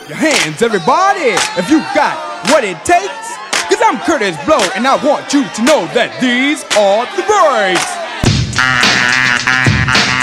your hands, everybody, if you got what it takes. Cause I'm Curtis Blow, and I want you to know that these are the breaks.